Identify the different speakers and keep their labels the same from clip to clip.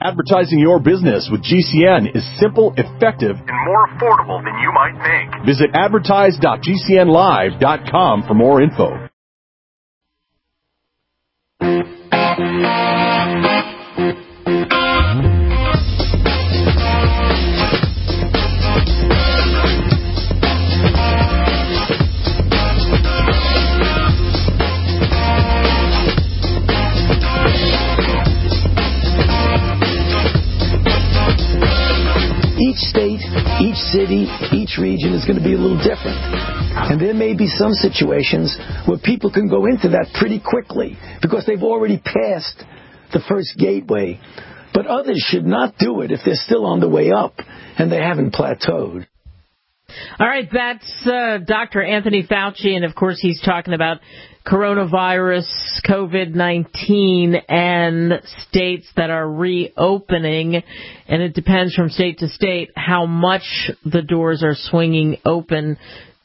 Speaker 1: Advertising your business with GCN is simple, effective, and more affordable than you might think. Visit advertise.gcnlive.com for more info.
Speaker 2: Each state, each city, each region is going to be a little different. And there may be some situations where people can go into that pretty quickly because they've already passed the first gateway. But others should not do it if they're still on the way up and they haven't plateaued.
Speaker 3: All right, that's Dr. Anthony Fauci, and of course he's talking about coronavirus, COVID-19, and states that are reopening, and it depends from state to state how much the doors are swinging open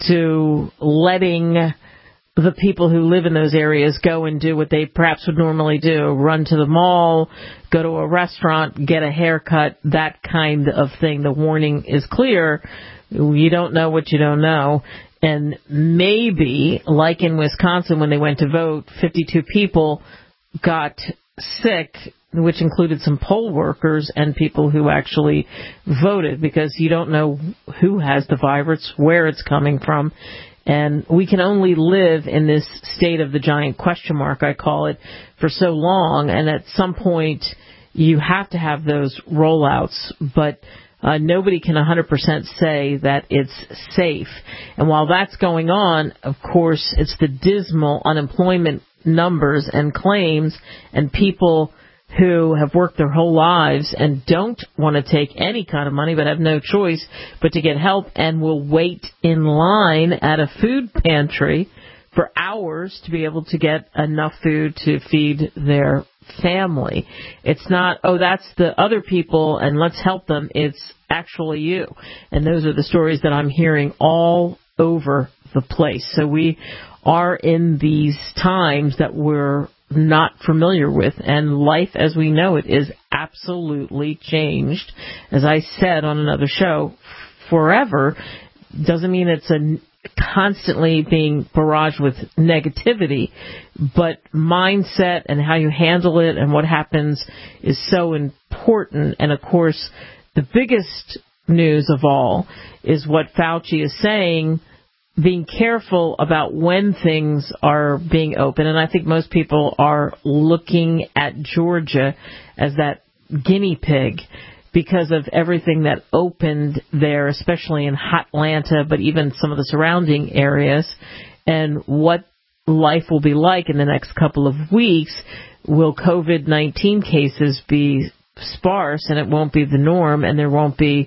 Speaker 3: to letting the people who live in those areas go and do what they perhaps would normally do, run to the mall, go to a restaurant, get a haircut, that kind of thing. The warning is clear. You don't know what you don't know. And maybe, like in Wisconsin when they went to vote, 52 people got sick, which included some poll workers and people who actually voted, because you don't know who has the virus, where it's coming from. And we can only live in this state of the giant question mark, I call it, for so long. And at some point, you have to have those rollouts. But nobody can 100% say that it's safe. And while that's going on, of course, it's the dismal unemployment numbers and claims and people who have worked their whole lives and don't want to take any kind of money but have no choice but to get help and will wait in line at a food pantry for hours to be able to get enough food to feed their family. It's not, oh, that's the other people and let's help them. It's actually you. And those are the stories that I'm hearing all over the place. So we are in these times that we're not familiar with, and life as we know it is absolutely changed. As I said on another show, forever doesn't mean it's constantly being barraged with negativity, but mindset and how you handle it and what happens is so important. And of course, the biggest news of all is what Fauci is saying, being careful about when things are being open. And I think most people are looking at Georgia as that guinea pig because of everything that opened there, especially in Atlanta, but even some of the surrounding areas, and what life will be like in the next couple of weeks. Will COVID-19 cases be sparse and it won't be the norm, and there won't be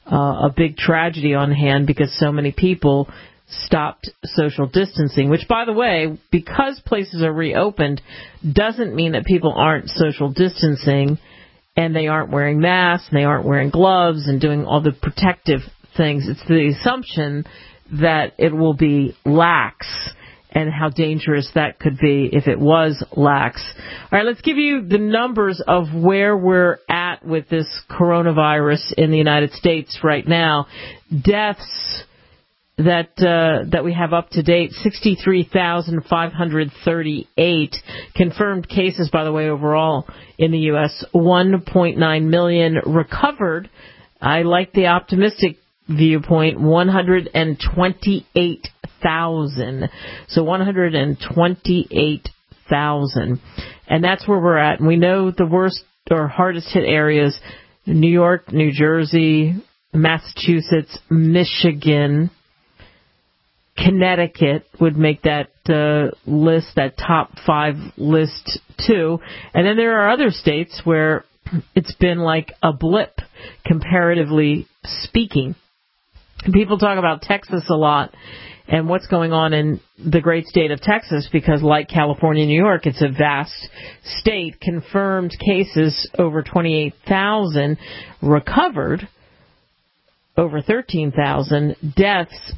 Speaker 3: a big tragedy on hand because so many people stopped social distancing, which, by the way, because places are reopened, doesn't mean that people aren't social distancing and they aren't wearing masks and they aren't wearing gloves and doing all the protective things. It's the assumption that it will be lax, and how dangerous that could be if it was lax. All right, let's give you the numbers of where we're at with this coronavirus in the United States right now. Deaths that we have up to date, 63,538. Confirmed cases, by the way, overall in the U.S., 1.9 million. Recovered, I like the optimistic viewpoint, 128,000. So 128,000. And that's where we're at. And we know the worst or hardest hit areas, New York, New Jersey, Massachusetts, Michigan, Connecticut would make that list, that top 5 list too. And then there are other states where it's been like a blip, comparatively speaking. People talk about Texas a lot and what's going on in the great state of Texas, because like California and New York, it's a vast state. Confirmed cases over 28,000, recovered over 13,000, deaths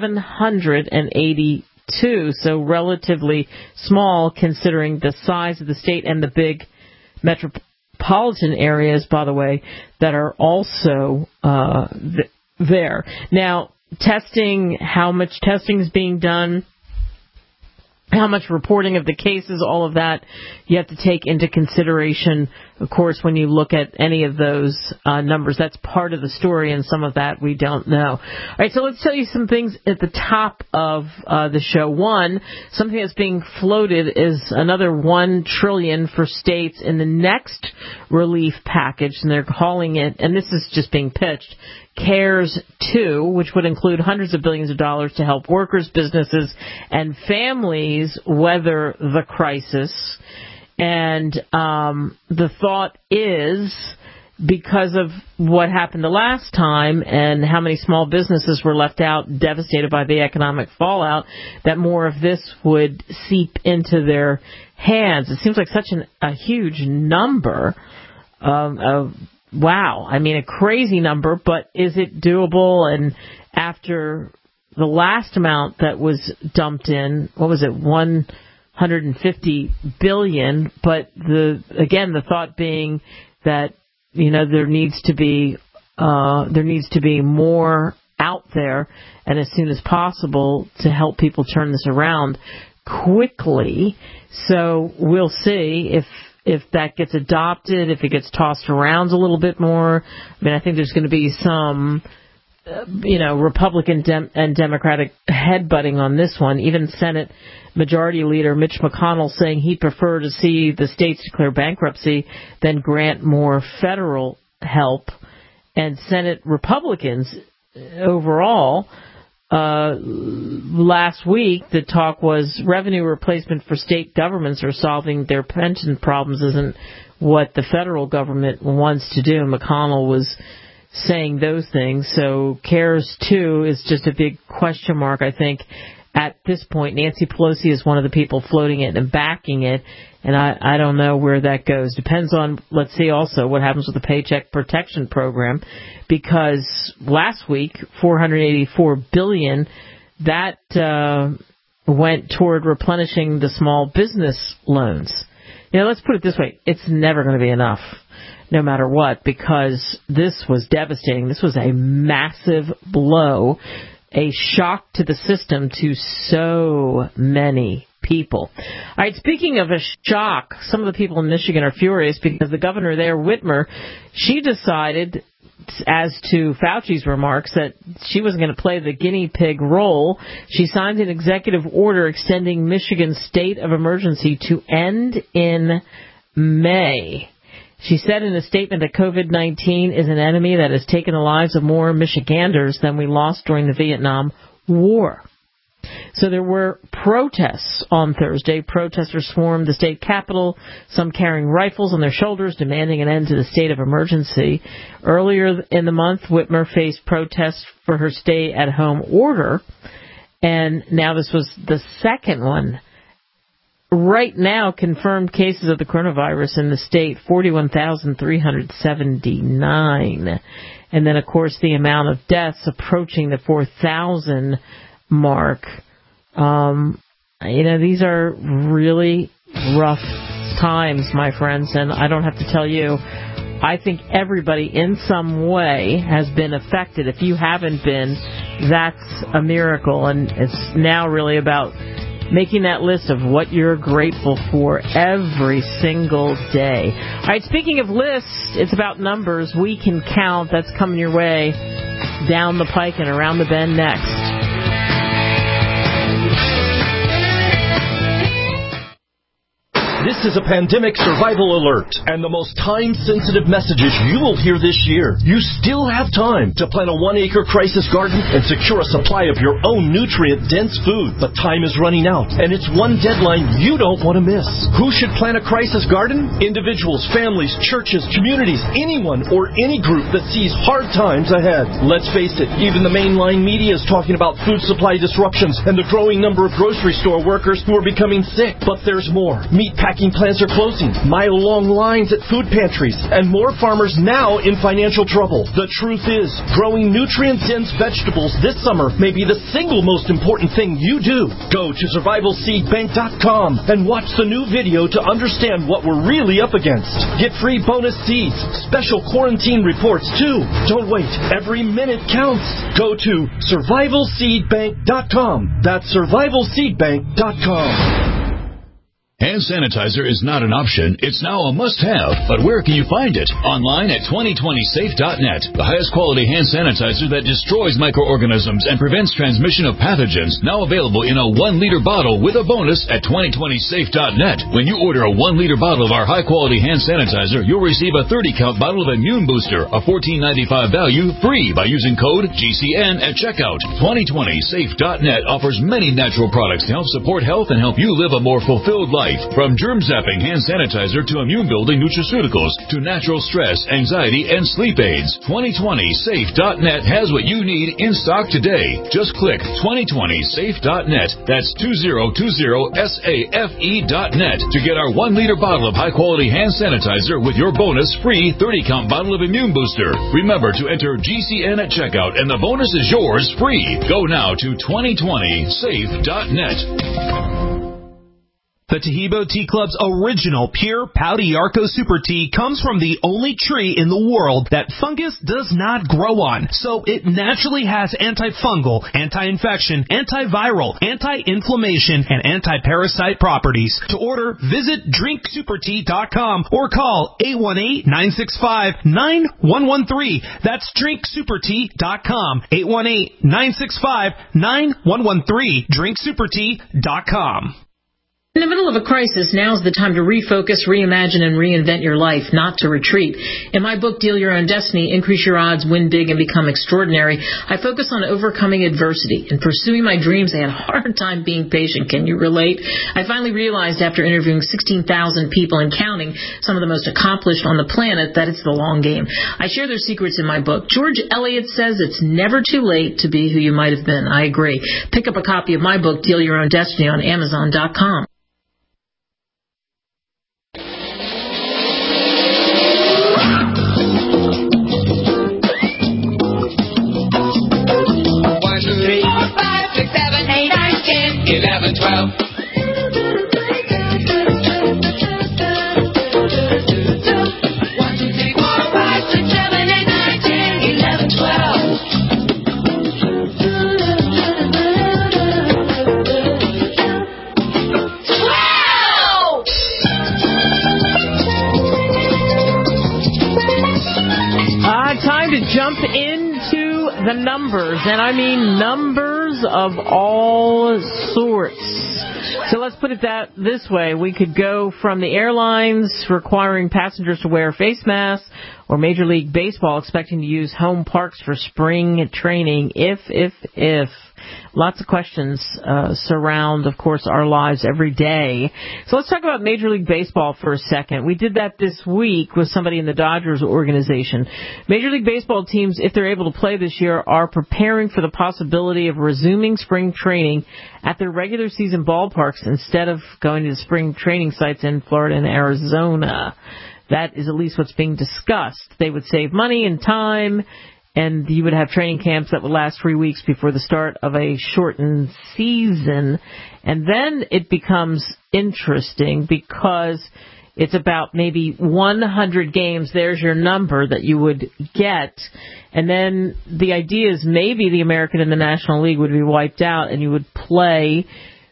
Speaker 3: 782, so relatively small considering the size of the state and the big metropolitan areas, by the way, that are also there. Now, testing, how much testing is being done, how much reporting of the cases, all of that, you have to take into consideration, of course, when you look at any of those numbers. That's part of the story, and some of that we don't know. All right, so let's tell you some things at the top of the show. One, something that's being floated is another $1 trillion for states in the next relief package, and they're calling it, and this is just being pitched, CARES 2, which would include hundreds of billions of dollars to help workers, businesses, and families weather the crisis. And the thought is, because of what happened the last time and how many small businesses were left out, devastated by the economic fallout, that more of this would seep into their hands. It seems like such a huge number of wow, I mean, a crazy number, but is it doable? And after the last amount that was dumped in, what was it, $150 billion? But the thought being that, you know, there needs to be more out there, and as soon as possible, to help people turn this around quickly. So we'll see if that gets adopted, if it gets tossed around a little bit more. I mean, I think there's going to be some, Republican and Democratic headbutting on this one. Even Senate Majority Leader Mitch McConnell saying he'd prefer to see the states declare bankruptcy than grant more federal help. And Senate Republicans overall, last week, the talk was revenue replacement for state governments or solving their pension problems isn't what the federal government wants to do. McConnell was saying those things. So CARES 2 is just a big question mark, I think, at this point. Nancy Pelosi is one of the people floating it and backing it, and I don't know where that goes. Depends on, let's see also what happens with the Paycheck Protection Program, because last week, $484 billion, that went toward replenishing the small business loans. You know, let's put it this way. It's never going to be enough, no matter what, because this was devastating. This was a massive blow, a shock to the system, to so many people. All right, speaking of a shock, some of the people in Michigan are furious because the governor there, Whitmer, she decided, as to Fauci's remarks, that she wasn't going to play the guinea pig role. She signed an executive order extending Michigan's state of emergency to end in May. She said in a statement that COVID-19 is an enemy that has taken the lives of more Michiganders than we lost during the Vietnam War. So there were protests on Thursday. Protesters swarmed the state capitol, some carrying rifles on their shoulders, demanding an end to the state of emergency. Earlier in the month, Whitmer faced protests for her stay-at-home order, and now this was the second one. Right now, confirmed cases of the coronavirus in the state, 41,379. And then, of course, the amount of deaths approaching the 4,000 mark. These are really rough times, my friends, and I don't have to tell you, I think everybody in some way has been affected. If you haven't been, that's a miracle, and it's now really about making that list of what you're grateful for every single day. All right, speaking of lists, it's about numbers. We Can Count. That's coming your way down the pike and around the bend next.
Speaker 1: This is a pandemic survival alert and the most time-sensitive messages you will hear this year. You still have time to plant a 1-acre crisis garden and secure a supply of your own nutrient-dense food. But time is running out, and it's one deadline you don't want to miss. Who should plant a crisis garden? Individuals, families, churches, communities, anyone or any group that sees hard times ahead. Let's face it, even the mainline media is talking about food supply disruptions and the growing number of grocery store workers who are becoming sick. But there's more. Meatpacking plants are closing, mile-long lines at food pantries, and more farmers now in financial trouble. The truth is, growing nutrient-dense vegetables this summer may be the single most important thing you do. Go to survivalseedbank.com and watch the new video to understand what we're really up against. Get free bonus seeds, special quarantine reports too. Don't wait. Every minute counts. Go to survivalseedbank.com. That's survivalseedbank.com.
Speaker 4: Hand sanitizer is not an option. It's now a must-have. But where can you find it? Online at 2020safe.net. The highest quality hand sanitizer that destroys microorganisms and prevents transmission of pathogens. Now available in a 1-liter bottle with a bonus at 2020safe.net. When you order a 1-liter bottle of our high-quality hand sanitizer, you'll receive a 30-count bottle of Immune Booster, a $14.95 value, free by using code GCN at checkout. 2020safe.net offers many natural products to help support health and help you live a more fulfilled life. From germ-zapping hand sanitizer to immune-building nutraceuticals to natural stress, anxiety, and sleep aids. 2020safe.net has what you need in stock today. Just click 2020safe.net. That's 2020safe.net to get our 1-liter bottle of high-quality hand sanitizer with your bonus free 30-count bottle of Immune Booster. Remember to enter GCN at checkout, and the bonus is yours free. Go now to 2020safe.net.
Speaker 5: The Taheebo Tea Club's original pure Pau d'Arco Super Tea comes from the only tree in the world that fungus does not grow on, so it naturally has antifungal, anti-infection, antiviral, anti-inflammation, and anti-parasite properties. To order, visit drinksupertea.com or call 818-965-9113. That's drinksupertea.com, 818-965-9113, drinksupertea.com.
Speaker 3: In the middle of a crisis, now's the time to refocus, reimagine, and reinvent your life, not to retreat. In my book, Deal Your Own Destiny, Increase Your Odds, Win Big, and Become Extraordinary, I focus on overcoming adversity. In pursuing my dreams, I had a hard time being patient. Can you relate? I finally realized after interviewing 16,000 people and counting, some of the most accomplished on the planet, that it's the long game. I share their secrets in my book. George Eliot says it's never too late to be who you might have been. I agree. Pick up a copy of my book, Deal Your Own Destiny, on Amazon.com. Jump into the numbers, and I mean numbers of all sorts. So let's put it this way. We could go from the airlines requiring passengers to wear face masks, or Major League Baseball expecting to use home parks for spring training, if. Lots of questions surround, of course, our lives every day. So let's talk about Major League Baseball for a second. We did that this week with somebody in the Dodgers organization. Major League Baseball teams, if they're able to play this year, are preparing for the possibility of resuming spring training at their regular season ballparks instead of going to the spring training sites in Florida and Arizona. That is at least what's being discussed. They would save money and time, and you would have training camps that would last 3 weeks before the start of a shortened season. And then it becomes interesting because it's about maybe 100 games. There's your number that you would get. And then the idea is maybe the American and the National League would be wiped out and you would play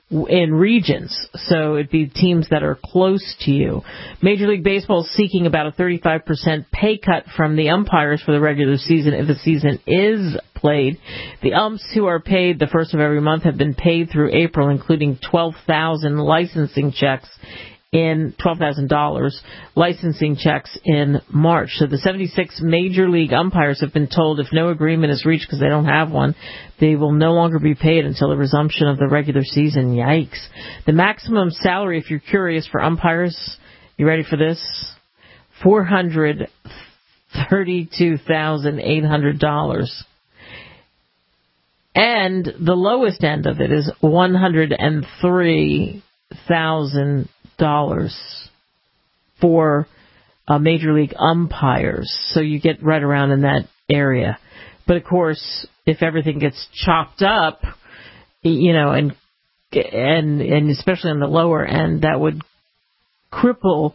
Speaker 3: in regions, so it'd be teams that are close to you. Major League Baseball is seeking about a 35% pay cut from the umpires for the regular season if the season is played. The umps who are paid the first of every month have been paid through April, including $12,000 licensing checks in March. So the 76 Major League umpires have been told if no agreement is reached, because they don't have one, they will no longer be paid until the resumption of the regular season. Yikes. The maximum salary, if you're curious, for umpires, you ready for this? $432,800. And the lowest end of it is $103,000. for major league umpires. So you get right around in that area. But of course, if everything gets chopped up, and especially on the lower end, that would cripple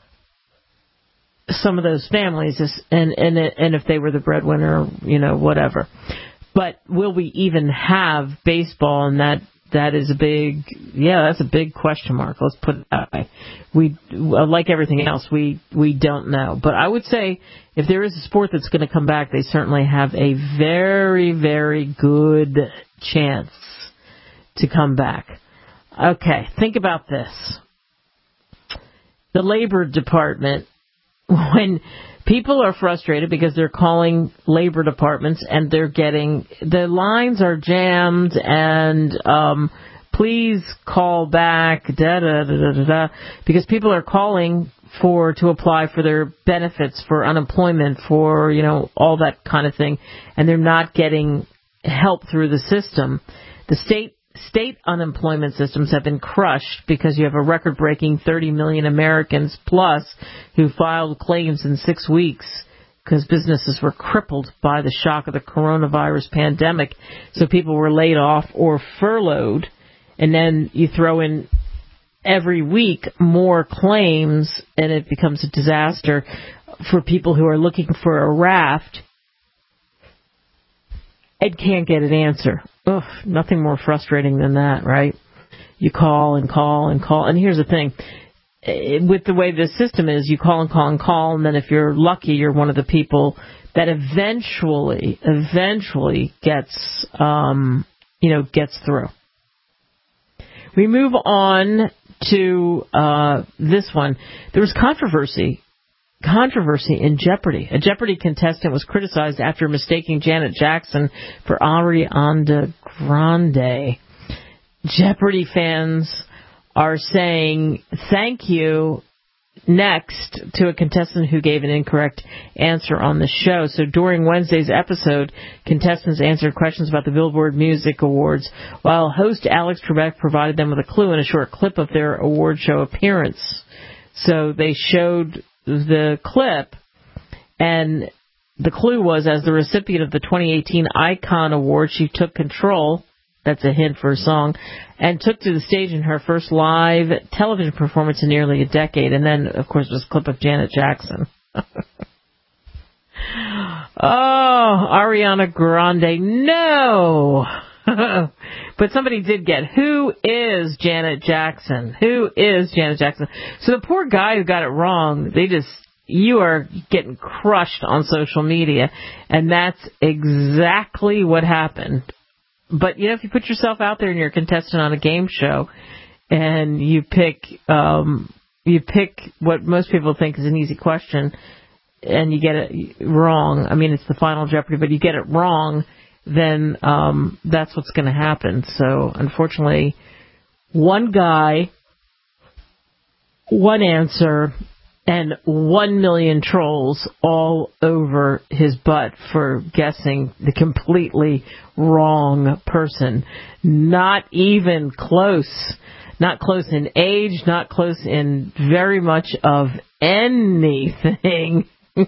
Speaker 3: some of those families, and if they were the breadwinner, whatever. But will we even have baseball? And that is that's a big question mark. Let's put it that way. We, like everything else, we don't know. But I would say if there is a sport that's going to come back, they certainly have a very, very good chance to come back. Okay, think about this. The Labor Department, when people are frustrated because they're calling labor departments and they're getting, the lines are jammed and please call back, because people are calling to apply for their benefits, for unemployment, for, all that kind of thing, and they're not getting help through the system. The state unemployment systems have been crushed because you have a record-breaking 30 million Americans plus who filed claims in 6 weeks because businesses were crippled by the shock of the coronavirus pandemic. So people were laid off or furloughed, and then you throw in every week more claims, and it becomes a disaster for people who are looking for a raft and can't get an answer. Ugh, nothing more frustrating than that, right? You call and call and call. And here's the thing. With the way the system is, you call and call and call, and then if you're lucky, you're one of the people that eventually gets through. We move on to this one. There was controversy in Jeopardy! A Jeopardy contestant was criticized after mistaking Janet Jackson for Ariana Grande. Jeopardy! Fans are saying thank you next to a contestant who gave an incorrect answer on the show. So during Wednesday's episode, contestants answered questions about the Billboard Music Awards, while host Alex Trebek provided them with a clue in a short clip of their award show appearance. So they showed the clip, and the clue was, as the recipient of the 2018 Icon Award, she took control, that's a hint for a song, and took to the stage in her first live television performance in nearly a decade. And then, of course, was a clip of Janet Jackson. Oh, Ariana Grande, no! But somebody did get, who is Janet Jackson? Who is Janet Jackson? So the poor guy who got it wrong, you are getting crushed on social media, and that's exactly what happened. But, if you put yourself out there and you're a contestant on a game show, and you pick what most people think is an easy question, and you get it wrong, I mean, it's the Final Jeopardy, but you get it wrong, then that's what's going to happen. So, unfortunately, one guy, one answer, and 1 million trolls all over his butt for guessing the completely wrong person. Not even close. Not close in age, not close in very much of anything.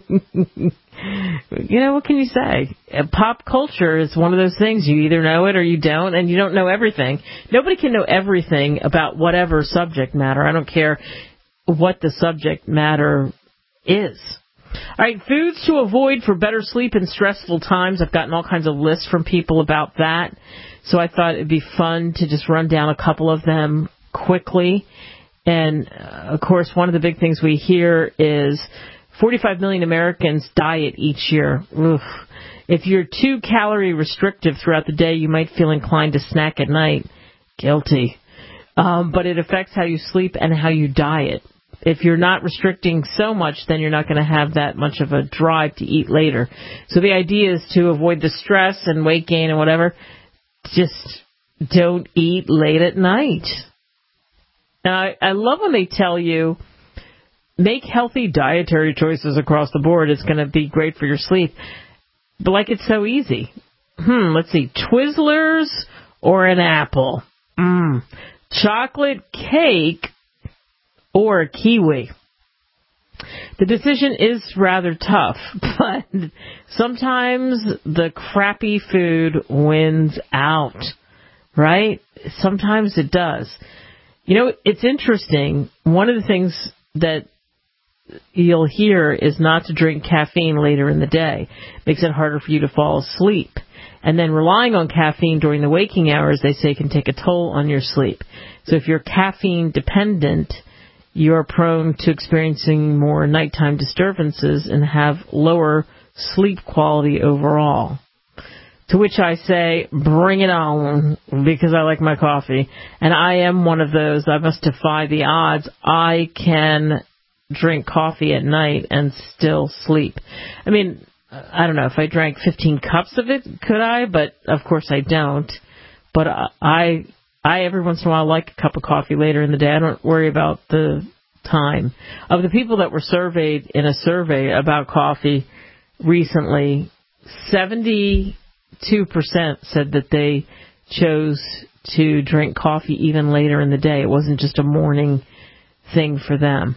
Speaker 3: What can you say? Pop culture is one of those things. You either know it or you don't, and you don't know everything. Nobody can know everything about whatever subject matter. I don't care what the subject matter is. All right, foods to avoid for better sleep in stressful times. I've gotten all kinds of lists from people about that, so I thought it'd be fun to just run down a couple of them quickly. And, of course, one of the big things we hear is 45 million Americans diet each year. Oof. If you're too calorie restrictive throughout the day, you might feel inclined to snack at night. Guilty. But it affects how you sleep and how you diet. If you're not restricting so much, then you're not going to have that much of a drive to eat later. So the idea is to avoid the stress and weight gain and whatever. Just don't eat late at night. Now, I love when they tell you, make healthy dietary choices across the board. It's going to be great for your sleep. But like it's so easy. Let's see. Twizzlers or an apple? Chocolate cake or a kiwi? The decision is rather tough, but sometimes the crappy food wins out, right? Sometimes it does. You know, it's interesting. One of the things that you'll hear is not to drink caffeine later in the day. It makes it harder for you to fall asleep. And then relying on caffeine during the waking hours, they say, can take a toll on your sleep. So if you're caffeine dependent, you're prone to experiencing more nighttime disturbances and have lower sleep quality overall. To which I say, bring it on, because I like my coffee. And I am one of those. I must defy the odds. I can drink coffee at night and still sleep. I mean, I don't know if I drank 15 cups of it, could I? But of course I don't. But I every once in a while like a cup of coffee later in the day. I don't worry about the time. Of the people that were surveyed in a survey about coffee recently, 72% said that they chose to drink coffee even later in the day. It wasn't just a morning thing for them.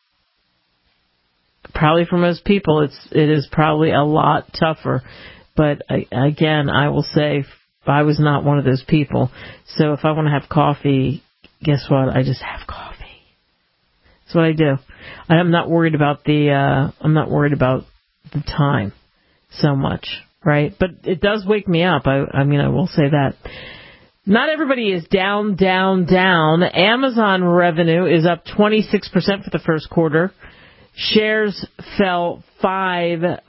Speaker 3: Probably for most people, it is probably a lot tougher. But again, I will say I was not one of those people. So if I want to have coffee, guess what? I just have coffee. That's what I do. I'm not worried about the time so much, right? But it does wake me up. I mean, I will say that. Not everybody is down. Amazon revenue is up 26% for the first quarter. Shares fell 5%.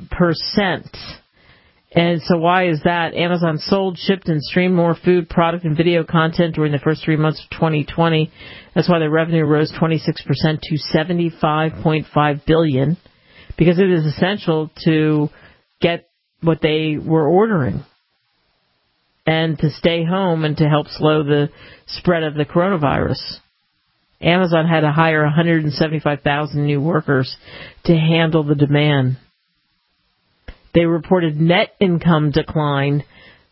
Speaker 3: And so why is that? Amazon sold, shipped, and streamed more food, product, and video content during the first 3 months of 2020. That's why their revenue rose 26% to $75.5 billion, because it is essential to get what they were ordering and to stay home and to help slow the spread of the coronavirus. Amazon had to hire 175,000 new workers to handle the demand. They reported net income declined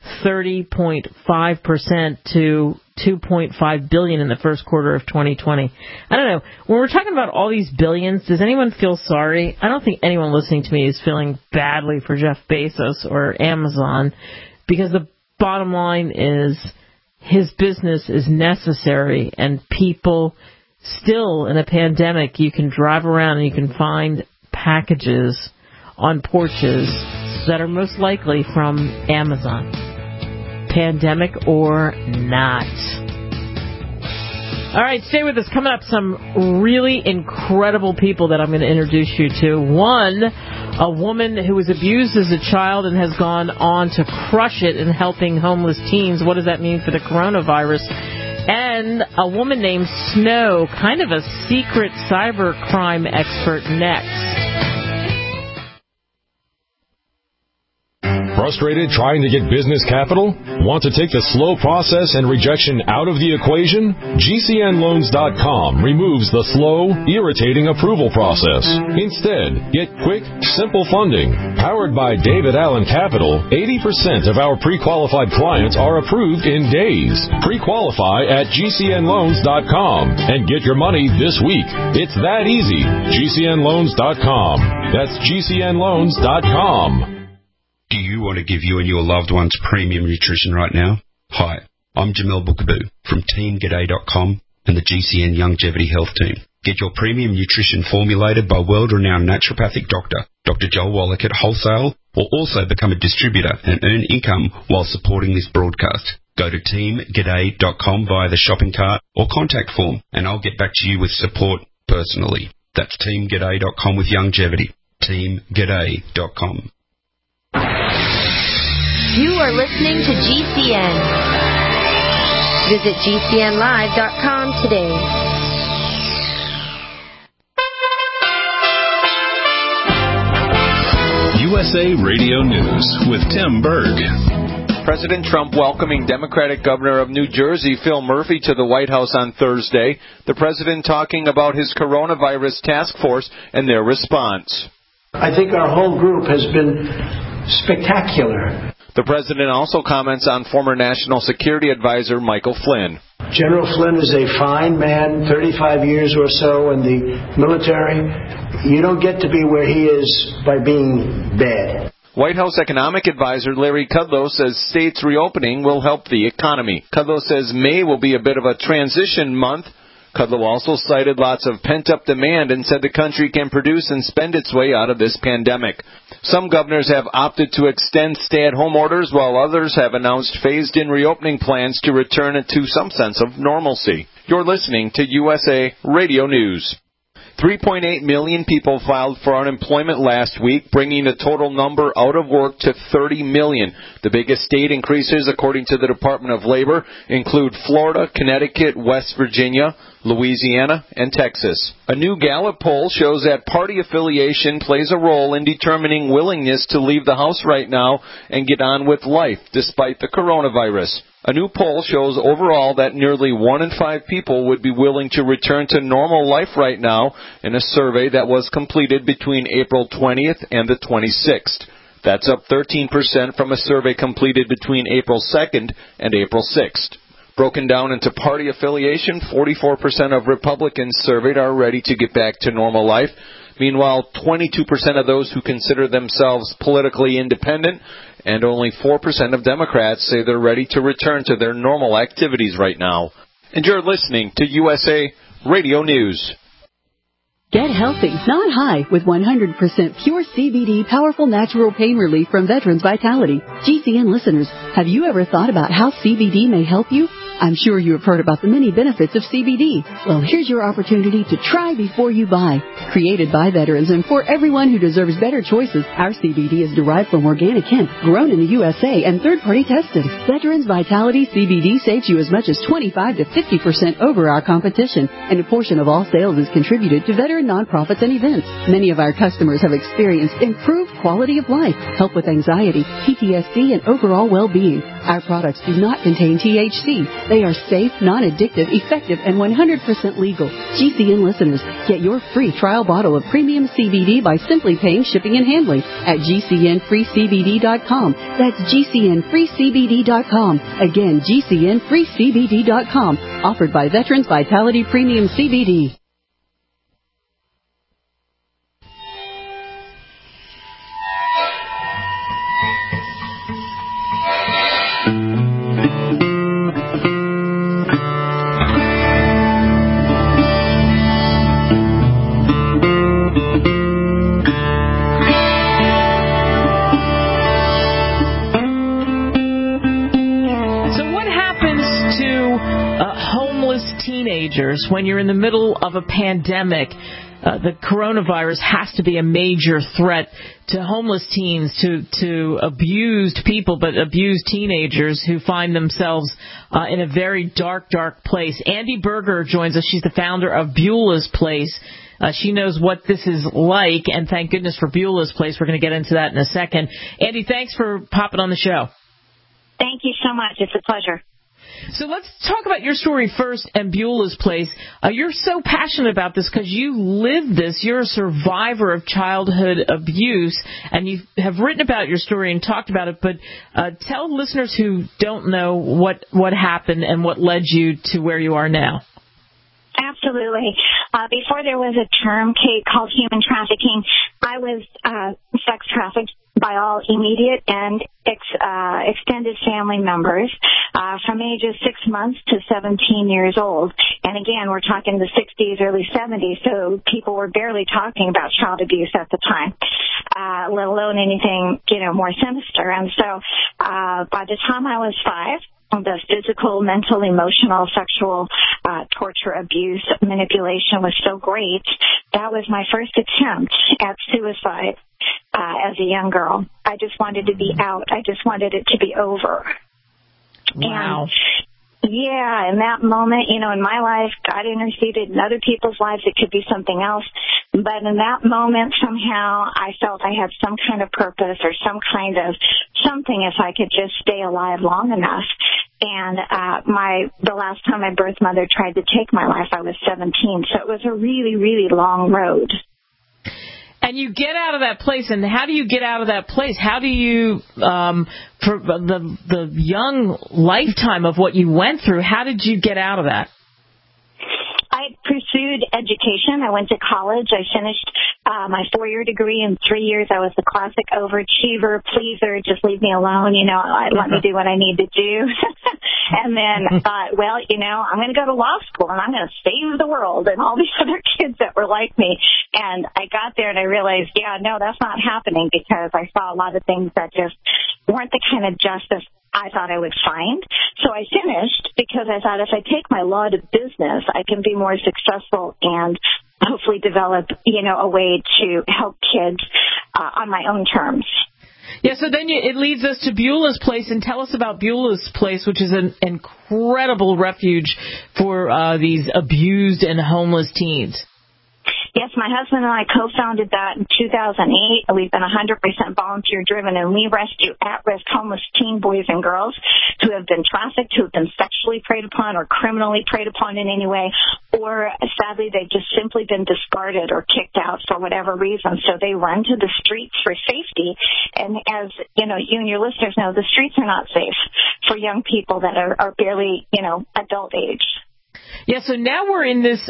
Speaker 3: 30.5% to $2.5 billion in the first quarter of 2020. I don't know. When we're talking about all these billions, does anyone feel sorry? I don't think anyone listening to me is feeling badly for Jeff Bezos or Amazon, because the bottom line is his business is necessary, and people still in a pandemic, you can drive around and you can find packages on porches that are most likely from Amazon, pandemic or not. All right, stay with us. Coming up, some really incredible people that I'm going to introduce you to. One, a woman who was abused as a child and has gone on to crush it in helping homeless teens. What does that mean for the coronavirus? And a woman named Snow, kind of a secret cybercrime expert, next.
Speaker 6: Frustrated trying to get business capital? Want to take the slow process and rejection out of the equation? GCNloans.com removes the slow, irritating approval process. Instead, get quick, simple funding. Powered by David Allen Capital, 80% of our pre-qualified clients are approved in days. Pre-qualify at GCNloans.com and get your money this week. It's that easy. GCNloans.com. That's GCNloans.com.
Speaker 7: Do you want to give you and your loved ones premium nutrition right now? Hi, I'm Jamel Bookaboo from TeamGaday.com and the GCN Longevity Health Team. Get your premium nutrition formulated by world-renowned naturopathic doctor, Dr. Joel Wallach at Wholesale, or also become a distributor and earn income while supporting this broadcast. Go to TeamGaday.com via the shopping cart or contact form, and I'll get back to you with support personally. That's TeamGaday.com with longevity. TeamGaday.com.
Speaker 8: You are listening to GCN. Visit GCNlive.com today.
Speaker 4: USA Radio News with Tim Berg.
Speaker 9: President Trump welcoming Democratic Governor of New Jersey, Phil Murphy, to the White House on Thursday. The president talking about his coronavirus task force and their response.
Speaker 2: I think our whole group has been spectacular.
Speaker 9: The president also comments on former National Security Advisor Michael Flynn.
Speaker 2: General Flynn is a fine man, 35 years or so in the military,
Speaker 10: You don't get to be where he is by being bad.
Speaker 9: White House economic advisor Larry Kudlow says states reopening will help the economy. Kudlow says May will be a bit of a transition month. Kudlow also cited lots of pent-up demand and said the country can produce and spend its way out of this pandemic. Some governors have opted to extend stay-at-home orders, while others have announced phased-in reopening plans to return it to some sense of normalcy. You're listening to USA Radio News. 3.8 million people filed for unemployment last week, bringing the total number out of work to 30 million. The biggest state increases, according to the Department of Labor, include Florida, Connecticut, West Virginia, Louisiana, and Texas. A new Gallup poll shows that party affiliation plays a role in determining willingness to leave the house right now and get on with life, despite the coronavirus. A new poll shows overall that nearly 1 in 5 people would be willing to return to normal life right now in a survey that was completed between April 20th and the 26th. That's up 13% from a survey completed between April 2nd and April 6th. Broken down into party affiliation, 44% of Republicans surveyed are ready to get back to normal life. Meanwhile, 22% of those who consider themselves politically independent and only 4% of Democrats say they're ready to return to their normal activities right now. And you're listening to USA Radio News.
Speaker 11: Get healthy, not high, with 100% pure CBD powerful natural pain relief from Veterans Vitality. GCN listeners, have you ever thought about how CBD may help you? I'm sure you have heard about the many benefits of CBD. Well, here's your opportunity to try before you buy. Created by veterans and for everyone who deserves better choices, our CBD is derived from organic hemp, grown in the USA, and third-party tested. Veterans Vitality CBD saves you as much as 25 to 50% over our competition, and a portion of all sales is contributed to veteran nonprofits and events. Many of our customers have experienced improved quality of life, help with anxiety, PTSD, and overall well-being. Our products do not contain THC. They are safe, non-addictive, effective, and 100% legal. GCN listeners, get your free trial bottle of premium CBD by simply paying shipping and handling at GCNFreeCBD.com. That's GCNFreeCBD.com. Again, GCNFreeCBD.com. Offered by Veterans Vitality Premium CBD.
Speaker 3: When you're in the middle of a pandemic, the coronavirus has to be a major threat to homeless teens, to abused people, but abused teenagers who find themselves in a very dark place. Andy Berger joins us. She's the founder of Beulah's Place. She knows what this is like, and thank goodness for Beulah's Place. We're going to get into that in a second. Andy, thanks for popping on the show.
Speaker 12: Thank you so much. It's a pleasure.
Speaker 3: So let's talk about your story first and Beulah's Place. You're so passionate about this because you lived this. You're a survivor of childhood abuse, and you have written about your story and talked about it. But tell listeners who don't know what happened and what led you to where you are now.
Speaker 12: Absolutely. Before there was a term, Kate, called human trafficking, I was sex trafficked by all immediate and extended family members from ages 6 months to 17 years old. And again, we're talking the 60s, early 70s, so people were barely talking about child abuse at the time, let alone anything, more sinister. And so by the time I was 5, the physical, mental, emotional, sexual torture, abuse, manipulation was so great. That was my first attempt at suicide as a young girl. I just wanted to be out. I just wanted it to be over.
Speaker 3: Wow.
Speaker 12: And yeah, in that moment, in my life, God interceded in other people's lives. It could be something else. But in that moment, somehow, I felt I had some kind of purpose or some kind of something if I could just stay alive long enough. And the last time my birth mother tried to take my life, I was 17. So it was a really, really long road.
Speaker 3: And you get out of that place, and how do you get out of that place? How do you, for the young lifetime of what you went through, how did you get out of that?
Speaker 12: I pursued education. I went to college. I finished my 4-year degree in 3 years. I was the classic overachiever, pleaser, just leave me alone, let me do what I need to do. And then thought, well, I'm going to go to law school and I'm going to save the world and all these other kids that were like me. And I got there and I realized, no, that's not happening, because I saw a lot of things that just weren't the kind of justice I thought I would find. So I finished because I thought if I take my law to business, I can be more successful and hopefully develop, a way to help kids on my own terms.
Speaker 3: Yeah, so then it leads us to Beulah's Place, and tell us about Beulah's Place, which is an incredible refuge for these abused and homeless teens.
Speaker 12: Yes, my husband and I co-founded that in 2008. We've been 100% volunteer-driven, and we rescue at-risk homeless teen boys and girls who have been trafficked, who have been sexually preyed upon or criminally preyed upon in any way, or sadly they've just simply been discarded or kicked out for whatever reason. So they run to the streets for safety. And as you and your listeners know, the streets are not safe for young people that are barely, adult age.
Speaker 3: Yeah, so now we're in this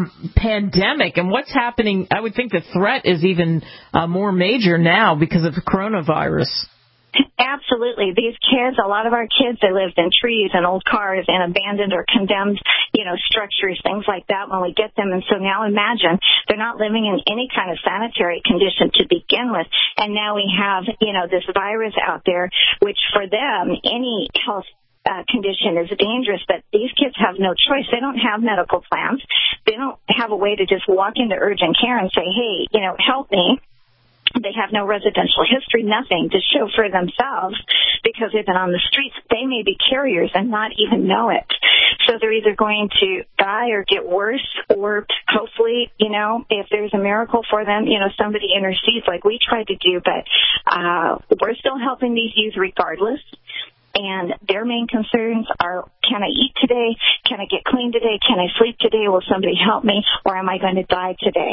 Speaker 3: pandemic, and what's happening, I would think the threat is even more major now because of the coronavirus.
Speaker 12: Absolutely. These kids, a lot of our kids, they lived in trees and old cars and abandoned or condemned, structures, things like that when we get them. And so now imagine they're not living in any kind of sanitary condition to begin with. And now we have, this virus out there, which for them, any health condition is dangerous, but these kids have no choice. They don't have medical plans. They don't have a way to just walk into urgent care and say, hey, help me. They have no residential history, nothing to show for themselves because they've been on the streets. They may be carriers and not even know it. So they're either going to die or get worse, or hopefully, if there's a miracle for them, somebody intercedes like we tried to do. But we're still helping these youth regardless. And their main concerns are, can I eat today? Can I get clean today? Can I sleep today? Will somebody help me? Or am I going to die today?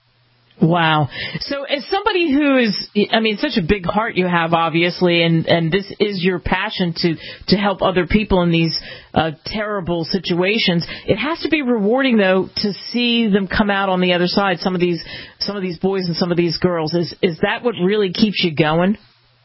Speaker 3: Wow. So as somebody who is, such a big heart you have, obviously, and this is your passion to help other people in these terrible situations, it has to be rewarding, though, to see them come out on the other side, some of these boys and some of these girls. Is that what really keeps you going?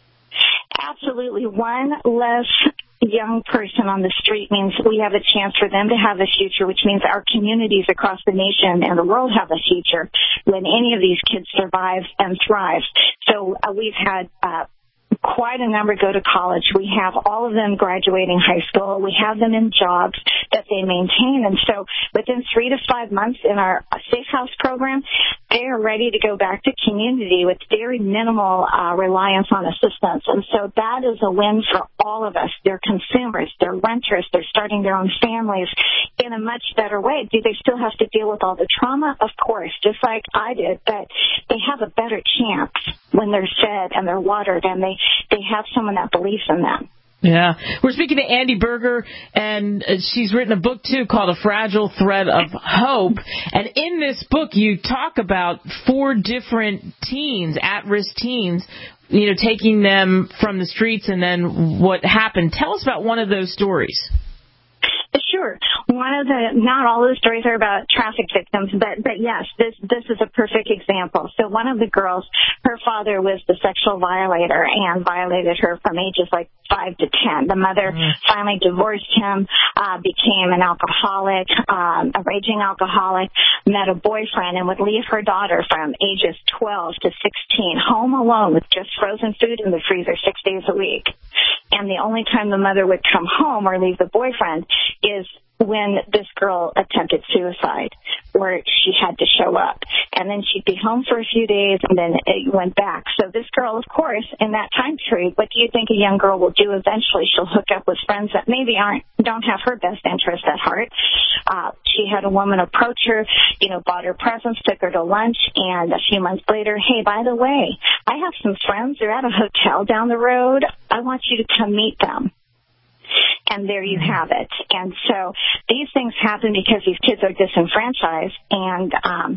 Speaker 12: Absolutely. One less young person on the street means we have a chance for them to have a future, which means our communities across the nation and the world have a future when any of these kids survive and thrive. So we've had quite a number go to college. We have all of them graduating high school. We have them in jobs that they maintain. And so within 3 to 5 months in our Safe House program, they are ready to go back to community with very minimal reliance on assistance. And so that is a win for all of us. They're consumers. They're renters. They're starting their own families in a much better way. Do they still have to deal with all the trauma? Of course, just like I did. But they have a better chance when they're fed and they're watered and they have someone that believes in them.
Speaker 3: Yeah. We're speaking to Andi Berger, and she's written a book, too, called A Fragile Thread of Hope. And in this book, you talk about 4 different teens, at-risk teens, taking them from the streets and then what happened. Tell us about one of those stories.
Speaker 12: Sure. Not all of the stories are about traffic victims, but yes, this is a perfect example. So one of the girls, her father was the sexual violator and violated her from ages like 5 to 10. The mother finally divorced him, became an alcoholic, a raging alcoholic, met a boyfriend, and would leave her daughter from ages 12 to 16 home alone with just frozen food in the freezer 6 days a week. And the only time the mother would come home or leave the boyfriend is when this girl attempted suicide, or she had to show up. And then she'd be home for a few days, and then it went back. So this girl, of course, in that time period, what do you think a young girl will do eventually? She'll hook up with friends that maybe don't have her best interest at heart. She had a woman approach her, bought her presents, took her to lunch, and a few months later, hey, by the way, I have some friends. They're at a hotel down the road. I want you to come meet them. and there you have it. And so these things happen because these kids are disenfranchised, and,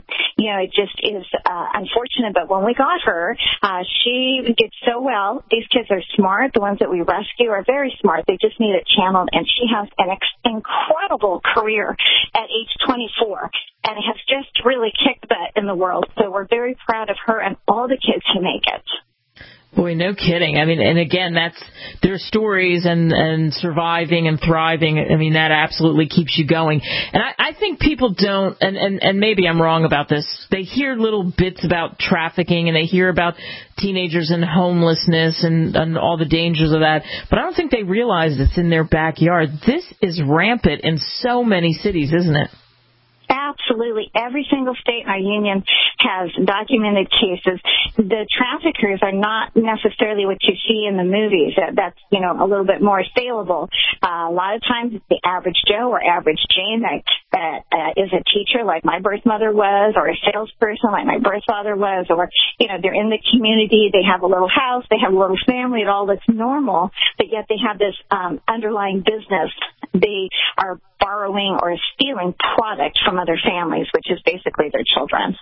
Speaker 12: it just is unfortunate. But when we got her, she did so well. These kids are smart. The ones that we rescue are very smart. They just need it channeled, and she has an incredible career at age 24 and has just really kicked butt in the world. So we're very proud of her and all the kids who make it.
Speaker 3: Boy, no kidding. I mean, and again, that's their stories and surviving and thriving. I mean, that absolutely keeps you going. And I think people don't, and maybe I'm wrong about this, they hear little bits about trafficking and they hear about teenagers and homelessness and all the dangers of that, but I don't think they realize it's in their backyard. This is rampant in so many cities, isn't it?
Speaker 12: Absolutely. Every single state in our union has documented cases. The traffickers are not necessarily what you see in the movies. That's, a little bit more saleable. A lot of times it's the average Joe or average Jane that is a teacher like my birth mother was, or a salesperson like my birth father was, or, they're in the community, they have a little house, they have a little family, it all looks normal, but yet they have this underlying business. They are borrowing or stealing product from other families, which is basically their children.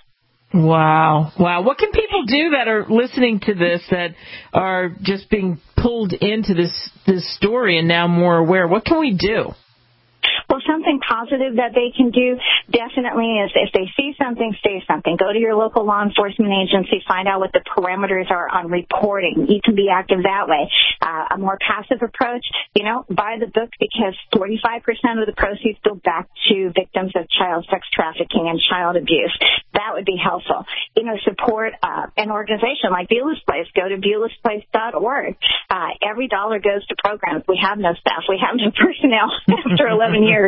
Speaker 3: Wow. What can people do that are listening to this, that are just being pulled into this story and now more aware? What can we do?
Speaker 12: Well, something positive that they can do definitely is if they see something, say something. Go to your local law enforcement agency, find out what the parameters are on reporting. You can be active that way. A more passive approach, buy the book, because 45% of the proceeds go back to victims of child sex trafficking and child abuse. That would be helpful. Support an organization like Beulah's Place. Go to Beulah'sPlace.org. Every dollar goes to programs. We have no staff. We have no personnel after 11 years.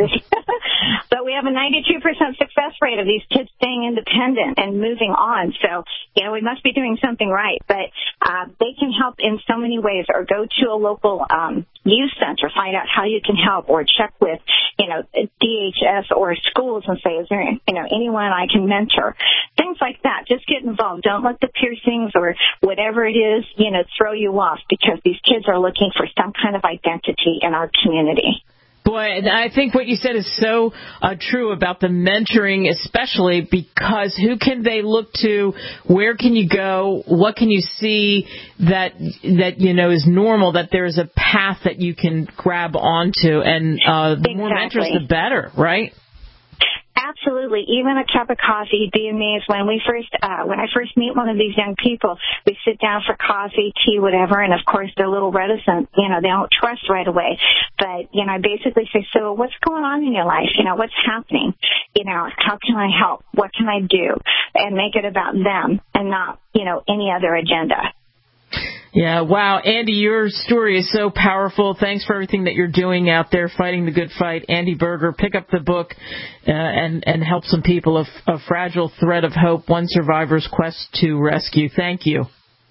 Speaker 12: But we have a 92% success rate of these kids staying independent and moving on. So, we must be doing something right. But they can help in so many ways, or go to a local youth center, find out how you can help, or check with, DHS or schools and say, is there, anyone I can mentor? Things like that. Just get involved. Don't let the piercings or whatever it is, throw you off, because these kids are looking for some kind of identity in our community.
Speaker 3: Boy, I think what you said is so true about the mentoring, especially because who can they look to? Where can you go? What can you see that is normal, that there is a path that you can grab onto? And the more mentors, the better, right?
Speaker 12: Absolutely. Even a cup of coffee. You'd be amazed when I first meet one of these young people, we sit down for coffee, tea, whatever, and of course they're a little reticent. They don't trust right away. But, I basically say, so what's going on in your life? What's happening? How can I help? What can I do? And make it about them and not, any other agenda.
Speaker 3: Yeah, wow. Andy, your story is so powerful. Thanks for everything that you're doing out there, fighting the good fight. Andy Berger, pick up the book and help some people. A Fragile Thread of Hope, One Survivor's Quest to Rescue. Thank you.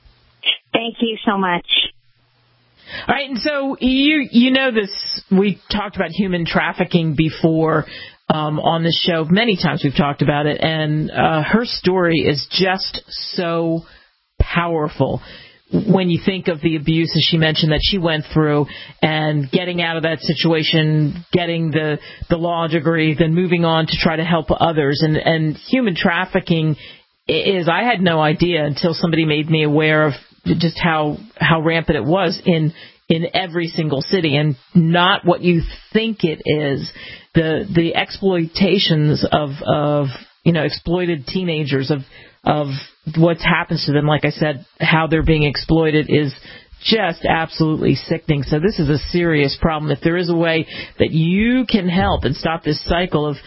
Speaker 12: Thank you so much.
Speaker 3: All right, and so you know this. We talked about human trafficking before on this show. Many times we've talked about it, and her story is just so powerful. When you think of the abuse, as she mentioned, that she went through, and getting out of that situation, getting the law degree, then moving on to try to help others. And human trafficking is, I had no idea until somebody made me aware of just how rampant it was in every single city, and not what you think it is. The exploitations of exploited teenagers, of what happens to them, like I said, how they're being exploited is just absolutely sickening. So this is a serious problem. If there is a way that you can help and stop this cycle of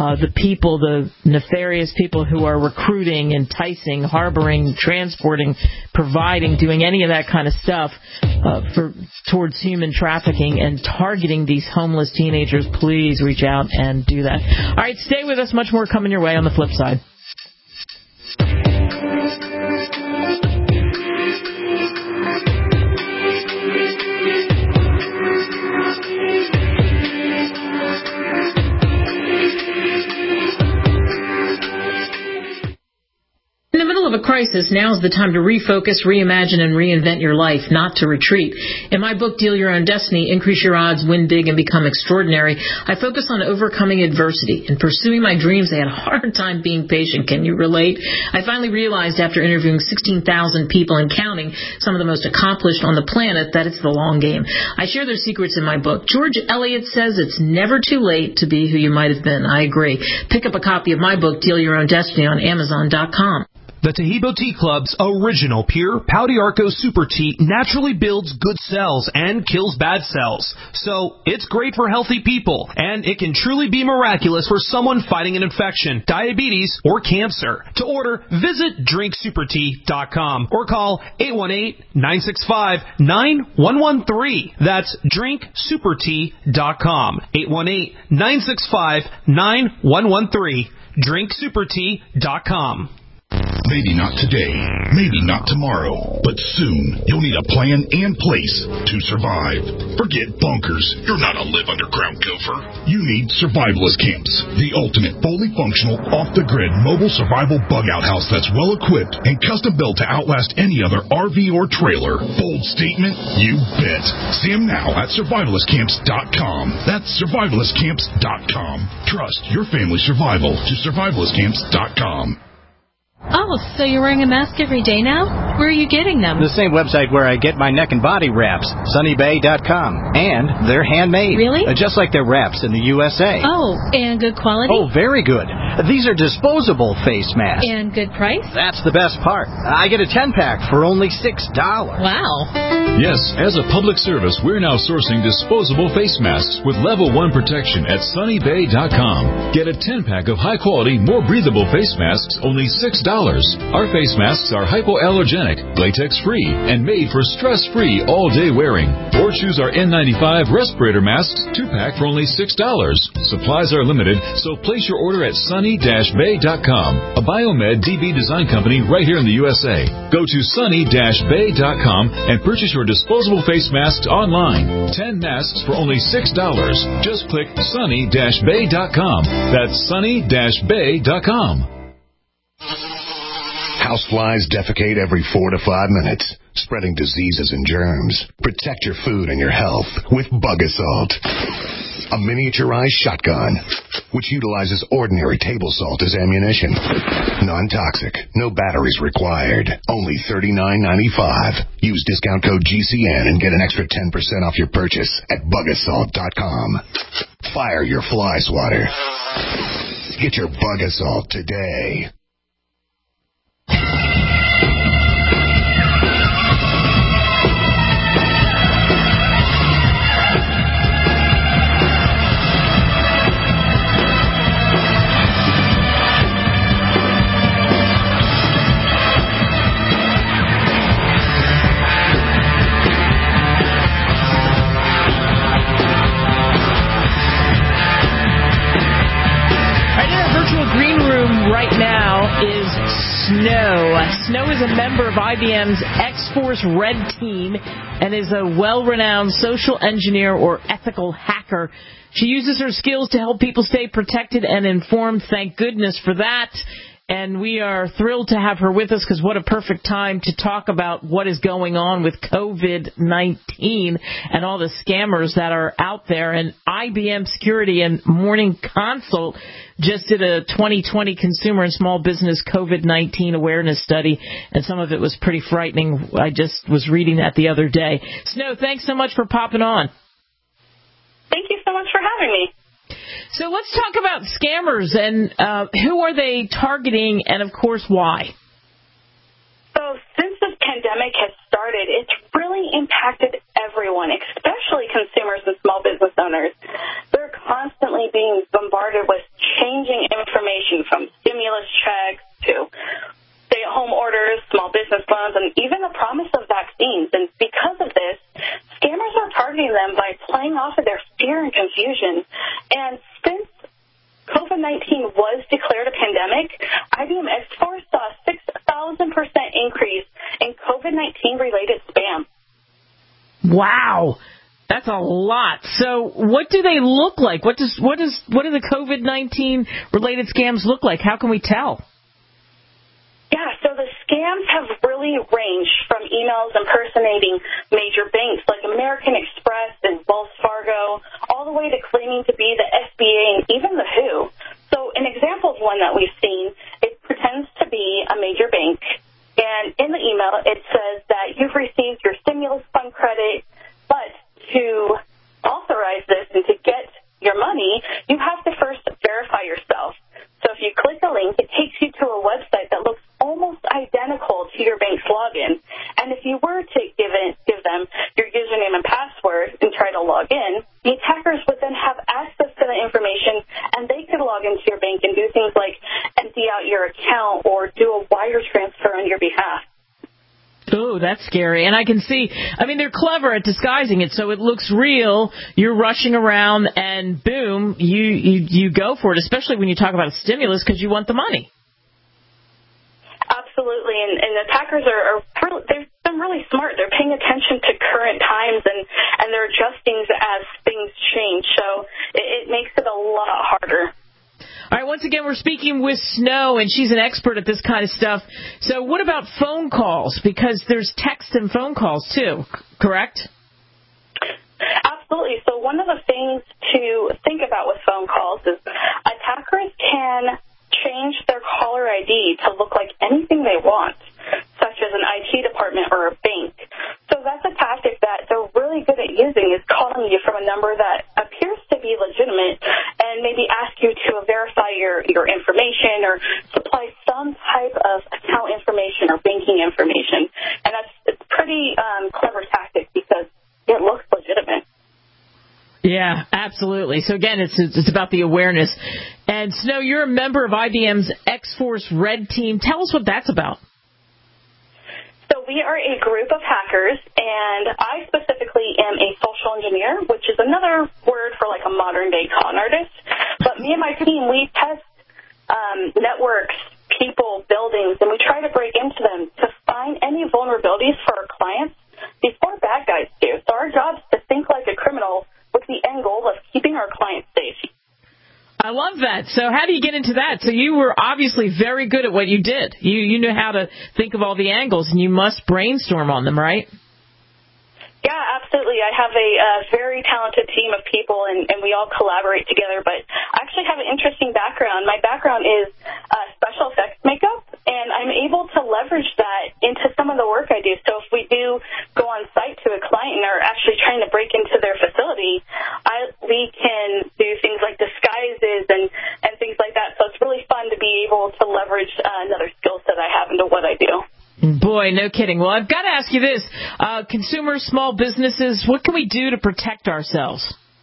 Speaker 3: the nefarious people who are recruiting, enticing, harboring, transporting, providing, doing any of that kind of stuff towards human trafficking and targeting these homeless teenagers, please reach out and do that. All right, stay with us. Much more coming your way on the flip side. In the middle of a crisis crisis, now's the time to refocus, reimagine, and reinvent your life, not to retreat. In my book, Deal Your Own Destiny, Increase Your Odds, Win Big, and Become Extraordinary, I focus on overcoming adversity and pursuing my dreams. I had a hard time being patient. Can you relate? I finally realized after interviewing 16,000 people and counting, some of the most accomplished on the planet, that it's the long game. I share their secrets in my book. George Eliot says it's never too late to be who you might have been. I agree. Pick up a copy of my book, Deal Your Own Destiny, on Amazon.com.
Speaker 5: The Taheebo Tea Club's original pure Pau d'Arco Super Tea naturally builds good cells and kills bad cells. So it's great for healthy people, and it can truly be miraculous for someone fighting an infection, diabetes, or cancer. To order, visit drinksupertea.com or call 818-965-9113. That's drinksupertea.com. 818-965-9113. drinksupertea.com.
Speaker 13: Maybe not today, maybe not tomorrow, but soon you'll need a plan and place to survive. Forget bunkers. You're not a live underground gopher. You need Survivalist Camps, the ultimate fully functional, off-the-grid mobile survival bug-out house that's well-equipped and custom-built to outlast any other RV or trailer. Bold statement? You bet. See them now at survivalistcamps.com. That's survivalistcamps.com. Trust your family's survival to survivalistcamps.com.
Speaker 14: Oh, so you're wearing a mask every day now? Where are you getting them?
Speaker 15: The same website where I get my neck and body wraps, sunnybay.com. And they're handmade.
Speaker 14: Really?
Speaker 15: Just like their wraps in the USA.
Speaker 14: Oh, and good quality?
Speaker 15: Oh, very good. These are disposable face masks.
Speaker 14: And good price?
Speaker 15: That's the best part. I get a 10-pack for only $6.
Speaker 14: Wow.
Speaker 4: Yes, as a public service, we're now sourcing disposable face masks with level 1 protection at sunnybay.com. Get a 10-pack of high-quality, more breathable face masks, only $6. Our face masks are hypoallergenic, latex-free, and made for stress-free all-day wearing. Or choose our N95 respirator masks 2-pack for only $6. Supplies are limited, so place your order at sunny-bay.com, a Biomed DB design company right here in the USA. Go to sunny-bay.com and purchase your disposable face masks online. 10 masks for only $6. Just click sunny-bay.com. That's sunny-bay.com.
Speaker 16: Houseflies defecate every 4 to 5 minutes, spreading diseases and germs. Protect your food and your health with Bug Assault, a miniaturized shotgun which utilizes ordinary table salt as ammunition. Non-toxic, no batteries required. Only $39.95. Use discount code GCN and get an extra 10% off your purchase at bugassault.com. Fire your fly swatter. Get your Bug Assault today.
Speaker 3: Right now is Snow. Snow is a member of IBM's X-Force Red Team and is a well-renowned social engineer or ethical hacker. She uses her skills to help people stay protected and informed. Thank goodness for that. And we are thrilled to have her with us because what a perfect time to talk about what is going on with COVID-19 and all the scammers that are out there. And IBM Security and Morning Consult just did a 2020 Consumer and Small Business COVID-19 awareness study, and some of it was pretty frightening. I just was reading that the other day. Snow, thanks so much for popping on.
Speaker 17: Thank you so much for having me.
Speaker 3: So let's talk about scammers and who are they targeting and, of course, why?
Speaker 17: So since this pandemic has started, it's really impacted everyone, especially consumers and small business owners. They're constantly being bombarded with changing information from stimulus checks to stay-at-home orders, small business loans, and even the promise of vaccines. And because of this, scammers are targeting them by playing off of their fear and confusion. And since COVID-19 was declared a pandemic, IBM X-Force saw a 6,000% increase in COVID-19 related spam.
Speaker 3: Wow. That's a lot. So what do they look like? What do the COVID-19 related scams look like? How can we tell?
Speaker 17: Yeah, so the scam scams have really ranged from emails impersonating major banks like American Express and Wells Fargo, all the way to claiming to be the SBA and even the WHO. So an example of one that we've seen, it pretends to be a major bank, and in the email it says that you've received your stimulus fund credit, but to authorize this and to get your money, you have to first verify yourself. So if you click a link, it takes you to a website that looks almost identical to your bank's login. And if you were to give them your username and password and try to log in, the attackers would then have access to the information, and they could log into your bank and do things like empty out your account or do a wire transfer on your behalf.
Speaker 3: Oh, that's scary. And I can see, they're clever at disguising it so it looks real. You're rushing around and boom, you go for it, especially when you talk about a stimulus because you want the money.
Speaker 17: Absolutely. And the attackers they've been really smart. They're paying attention to current times and they're adjusting as things change. So it makes it a lot harder.
Speaker 3: All right, once again, we're speaking with Snow, and she's an expert at this kind of stuff. So what about phone calls? Because there's text and phone calls, too, correct?
Speaker 17: Absolutely. So one of the things to think about with phone calls is attackers can change their caller ID to look like anything they want, such as an IT department or a bank. So that's a tactic that they're really good at using, is calling you from a number that appears to be legitimate and maybe ask you to verify your information or supply some type of account information or banking information. And it's pretty clever tactic because it looks legitimate.
Speaker 3: Yeah, absolutely. So again, it's about the awareness. And Snow, you're a member of IBM's X-Force Red Team. Tell us what that's about.
Speaker 17: So we are a group of hackers, and I specifically am a social engineer, which is another word for like a modern-day con artist. But me and my team, we test networks, people, buildings, and we try to break into them to find any vulnerabilities for our clients before bad guys do. So our job is to think like a criminal with the end goal of keeping our clients safe.
Speaker 3: I love that. So how do you get into that? So you were obviously very good at what you did. You knew how to think of all the angles, and you must brainstorm on them, right?
Speaker 17: Yeah, absolutely. I have a very talented team of people, and we all collaborate together. But I actually have an interesting background. My background is special effects makeup, and I'm able to leverage that into some of the work I do. So if we do go on site to a client and are actually trying to break into their facility, we can do things like disguises and things like that. So it's really fun to be able to leverage another skill set I have into what I do.
Speaker 3: Boy, no kidding. Well, I've got to ask you this. Consumers, small businesses, what can we do to protect ourselves?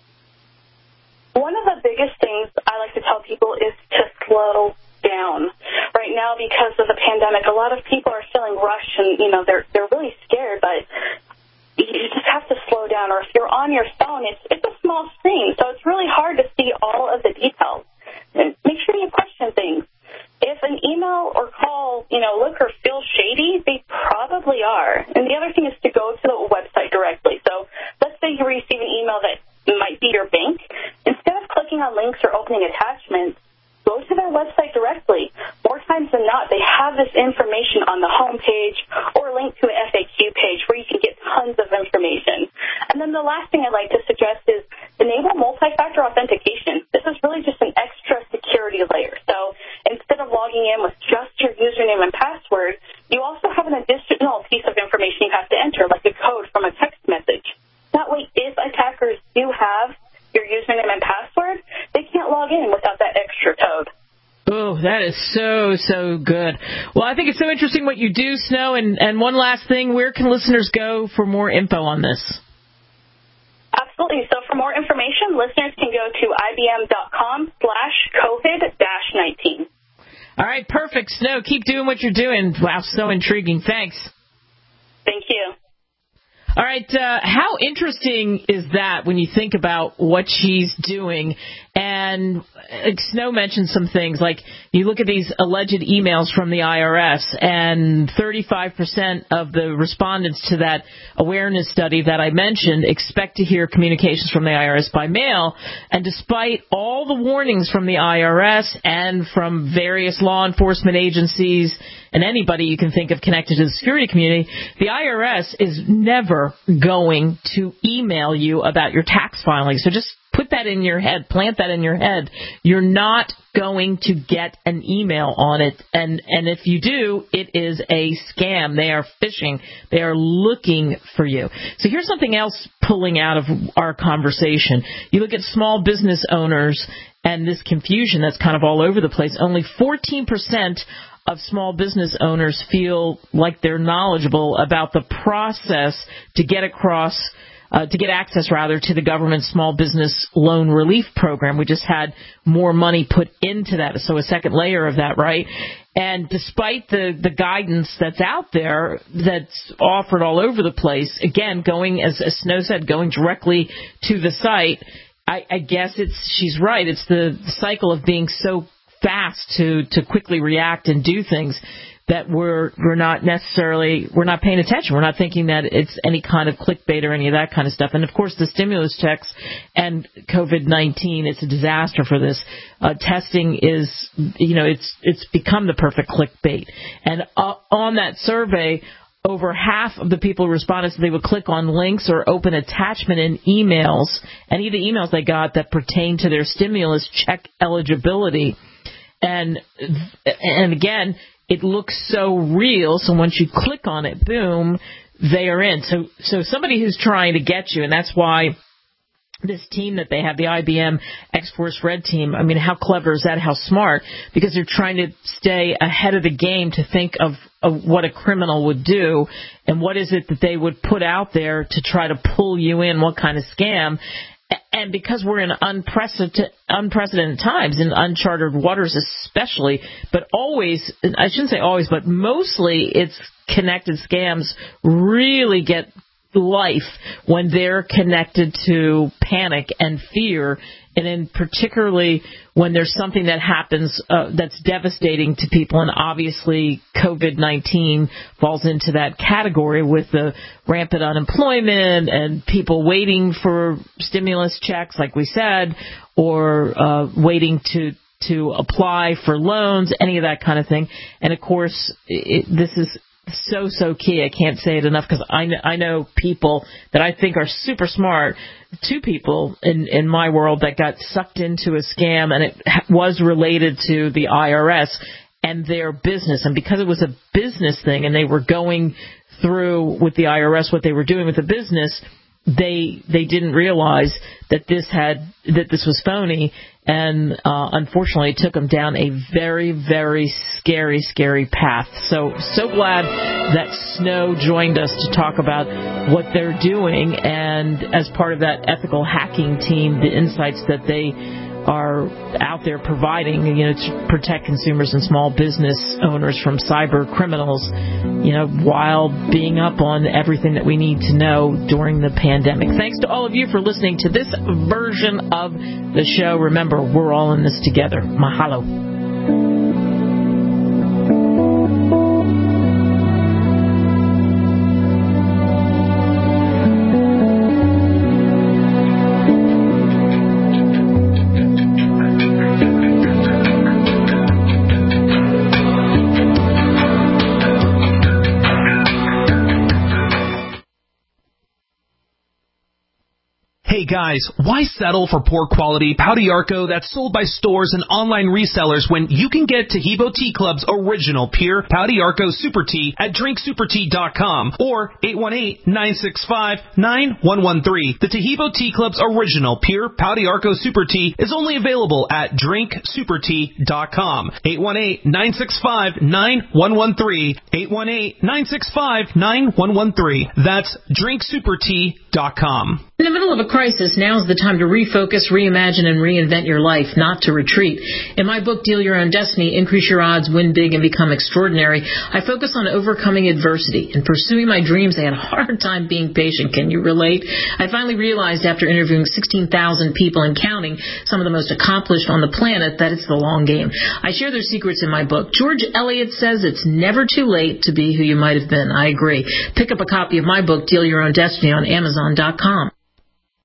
Speaker 17: One of the biggest things I like to tell people is to slow down. Right now, because of the pandemic, a lot of people are feeling rushed and, they're really scared, but you just have to slow down. Or if you're on your phone, it's a small screen, so it's really hard to see all of the details. And make sure you question things. If an email or call, look or feel shady, they probably are. And the other thing is to go to the website directly. So let's say you receive an email that might be your bank. Instead of clicking on links or opening attachments, go to their website directly. More times than not, they have this information on the home page or link to an FAQ page where you can get tons of information. And then the last thing I'd like to suggest is enable multi-factor authentication. This is really just an extra security layer. So instead of logging in with just your username and password, you also have an additional piece of information you have to enter, like a code from a text message. That way, if attackers do have your username and password, they can't log in without that extra code.
Speaker 3: Oh, that is so good. Well, I think it's so interesting what you do, Snow. And one last thing, where can listeners go for more info on this?
Speaker 17: Absolutely. So for more information, listeners can go to ibm.com/COVID-19.
Speaker 3: All right, perfect. Snow, keep doing what you're doing. Wow, so intriguing. Thanks.
Speaker 17: Thank you.
Speaker 3: All right, how interesting is that when you think about what she's doing? And Snow mentioned some things, like you look at these alleged emails from the IRS, and 35% of the respondents to that awareness study that I mentioned expect to hear communications from the IRS by mail. And despite all the warnings from the IRS and from various law enforcement agencies and anybody you can think of connected to the security community, the IRS is never going to email you about your tax filing. So just put that in your head, plant that in your head. You're not going to get an email on it, and if you do, it is a scam. They are phishing. They are looking for you. So here's something else pulling out of our conversation. You look at small business owners and this confusion that's kind of all over the place. Only 14% of small business owners feel like they're knowledgeable about the process to get access to the government small business loan relief program. We just had more money put into that, so a second layer of that, right? And despite the guidance that's out there, that's offered all over the place, again, going, as Snow said, going directly to the site, I guess she's right. It's the cycle of being so fast to quickly react and do things that we're not paying attention. We're not thinking that it's any kind of clickbait or any of that kind of stuff. And of course, the stimulus checks and COVID-19, it's a disaster for this. Testing is, it's become the perfect clickbait. And on that survey, over half of the people who responded said they would click on links or open attachment in emails, any of the emails they got that pertain to their stimulus check eligibility. And again, it looks so real, so once you click on it, boom, they are in. So somebody who's trying to get you, and that's why this team that they have, the IBM X-Force Red team, I mean, how clever is that? How smart? Because they're trying to stay ahead of the game to think of what a criminal would do and what is it that they would put out there to try to pull you in, what kind of scam. And because we're in unprecedented times, in uncharted waters especially, but always, I shouldn't say always, but mostly it's connected scams really get life when they're connected to panic and fear, and then particularly when there's something that happens that's devastating to people, and obviously COVID-19 falls into that category with the rampant unemployment and people waiting for stimulus checks, like we said, or waiting to apply for loans, any of that kind of thing. And of course, this is so key. I can't say it enough because I know people that I think are super smart. 2 people in my world that got sucked into a scam, and it was related to the IRS and their business. And because it was a business thing and they were going through with the IRS what they were doing with the business, they didn't realize that this was phony, and unfortunately it took them down a very, very scary path. So glad that Snow joined us to talk about what they're doing, and as part of that ethical hacking team, the insights that they are out there providing, to protect consumers and small business owners from cyber criminals, while being up on everything that we need to know during the pandemic. Thanks to all of you for listening to this version of the show. Remember, we're all in this together. Mahalo.
Speaker 5: Hey guys, why settle for poor quality Pouty Arco that's sold by stores and online resellers when you can get Taheebo Tea Club's original pure Pouty Arco Super Tea at drinksupertea.com or 818-965-9113. The Taheebo Tea Club's original pure Pouty Arco Super Tea is only available at drinksupertea.com. 818-965-9113. 818-965-9113. That's drinksupertea.com.
Speaker 3: In the middle of a crisis, now is the time to refocus, reimagine, and reinvent your life, not to retreat. In my book, Deal Your Own Destiny, Increase Your Odds, Win Big, and Become Extraordinary, I focus on overcoming adversity. In pursuing my dreams, I had a hard time being patient. Can you relate? I finally realized after interviewing 16,000 people and counting, some of the most accomplished on the planet, that it's the long game. I share their secrets in my book. George Eliot says it's never too late to be who you might have been. I agree. Pick up a copy of my book, Deal Your Own Destiny, on Amazon.com.